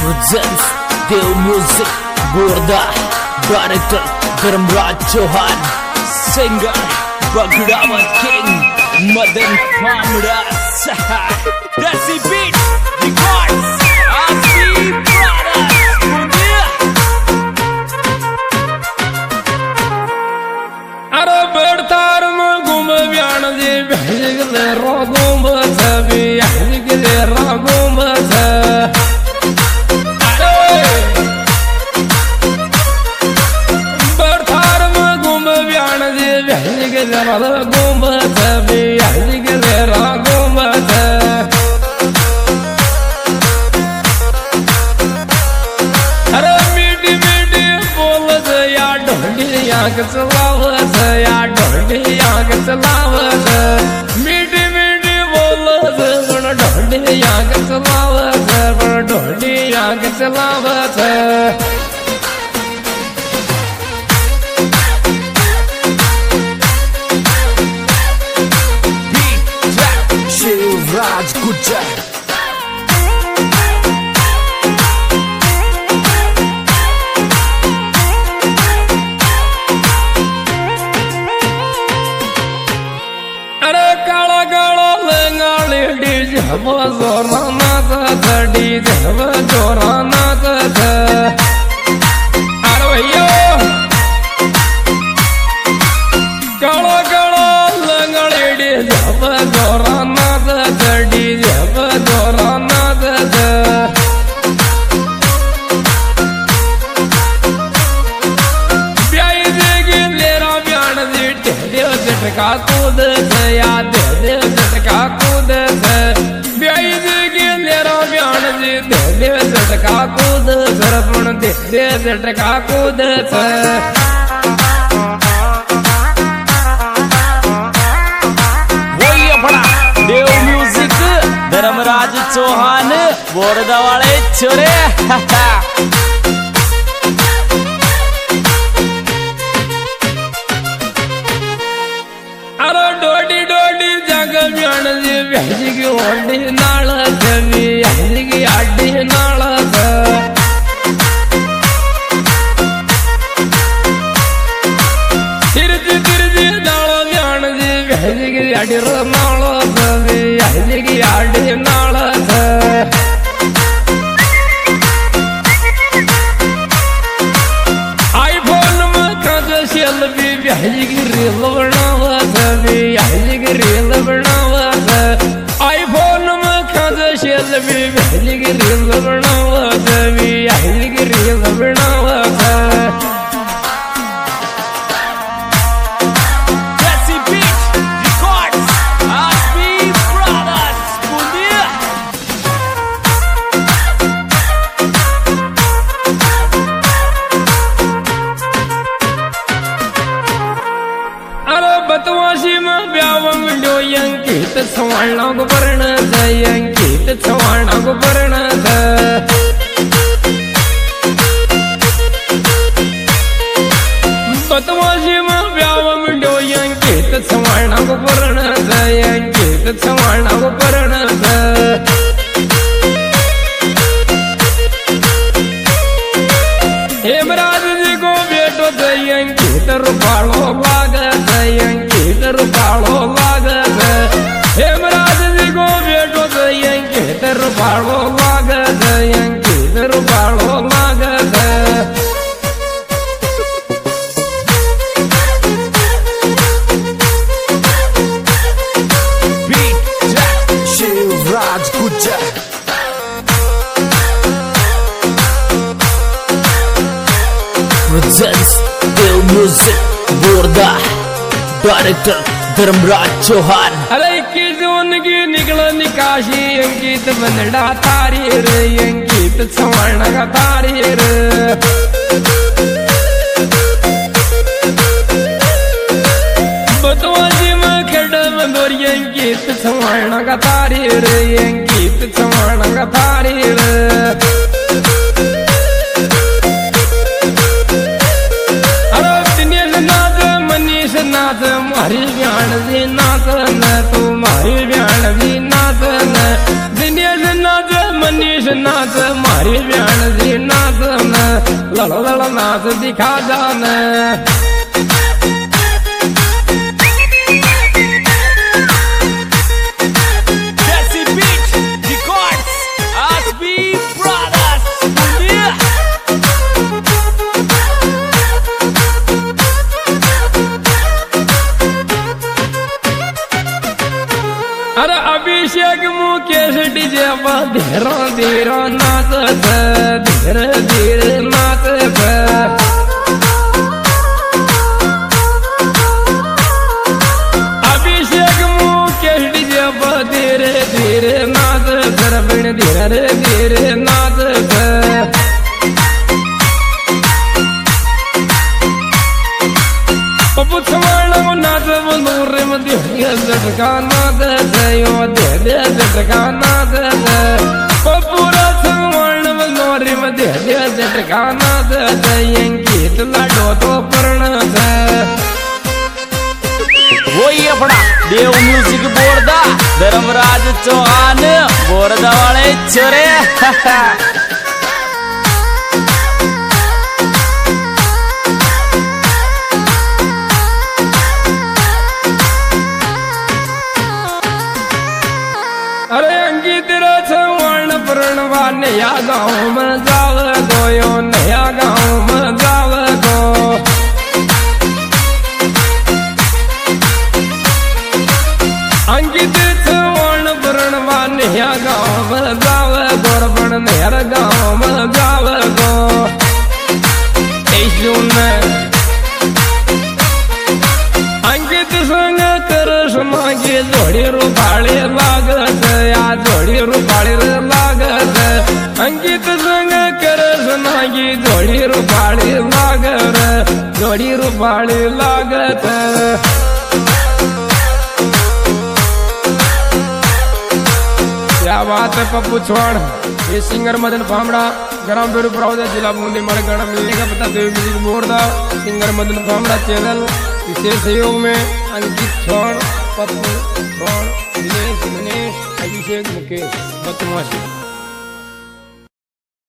presents Dev Music Borda, Director Dharmraj Chauhan, Singer Bagdawan King Madan Kamra Sahar, Desi Beat Records, Asli Brothers Mundia. Ara bertar magum byan je bhajle ragum sabi ahligle ragum sa bertar magum byan je bhajle ragum sabi ahligle ragum sa ara meeti meeti bolat ya ढोलिया के चलावत या ढोलिया के चलावत मीठी मीठी बोलत ढोलिया के चलावत ढोलिया के चलावत Shivraj Gujjar. जब जोरा नाच थड़ी जब जोरा नाच अरे भैया काला काला लंगड़ी जब जोरा नाच थड़ी जब जोरा नाच ब्याई देगी लेरा ब्यान जी टेढ़े झटका कूद या दे झटका कूद ब्याई देगी लेरा ब्यान जी दे झटका कूद सरपण दे झटका कूद वही अपना देव म्यूजिक धर्मराज चौहान बोरदा वाले छोरे अरे डोडी डोडी जग ब्यान जी ब्याजी की ओडी नाल छवि ब्याजी की आडी नाल तिरजी तिरजी नाल ब्यान जी ब्याजी की आडी नाल छवि ब्याजी की आडी नाल आईफोन में कज सेल्फी ब्याजी की रील बनावा ब्याजी की रील बनावा आईफोन में कज सेल्फी ब्याजी की रील बनावा ब्याजी की रील बनावा Desi Beat Records, Asli Brothers Mundia. अरे बतवाशी में ब्याव मिलो अंकित सवाणा को परण अंकित सवाणा को परण बतवाशी में ब्याव मिलो अंकित सवाणा को परण अंकित सवाणा को परण हेमराज जी को बेटो अंकित रूपालो लागत अंकित रूपालो लागत हेमराज जी को बेटो अंकित रूपालो लागत अंकित रूपालो लागत Beat Shivraj Gujjar. Presents Dev Music Borda, Director Dharmraj Chauhan. अरे की जोन की निकल निकाशी अंकित बनड़ा तारी रे अंकित सवर्ण का तारी रे बतवाजी में खेड़ में गोरी अंकित सवर्ण का तारी रे अंकित सवर्ण का तारी रे नाथ मारी ब्यान जी नाथ न तू मारी ब्यान जी नाथ न दिनेश नाथ मनीष नाथ मारी ब्याण जी नाच लड़ लड़ नाच दिखा जाने अरे अभिषेक मुकेश डीजे धीरे धीरे नाच धीरे धीरे नाच अभिषेक मुकेश डीजे धीरे धीरे नाच बिन धीरे धीरे नाच पप्पू छवाणो नाच नूरे में दे झटका नाच दे झटका नाच पप्पू छवाण में नूरे में दे झटका नाच अंकित लाडो तो पर्ण वही अपना देव म्यूजिक बोर्दा धर्मराज चौहान बोर्दा वाले छोरे अरे अंकित छवाण प्रणवा नया गाँव में जाव गोयो नया गाँव में जाव गो अंकित छवाण प्रणवा नया गाँव में जाव गोरबण नहर गाँव में जाव गो 23 जून में अंकित संग करस मागे जोड़ी रूपाळे लागत या जोड़ी रूपाळे लागत अंकित संग करस मागे जोड़ी रूपाळे लागत जोड़ी रूपाळे लागत क्या बात है पप्पू छवाण ये सिंगर मदन फामड़ा ग्राम बेरूपुरा जिला बूंदी हमारे गाना मिलने का पता Dev music Borda singer Madan Phamda channel विशेष सहयोग में अंकित छवाण पप्पू छवाण दिनेश मनीष अभिषेक मुकेश बदमाशी।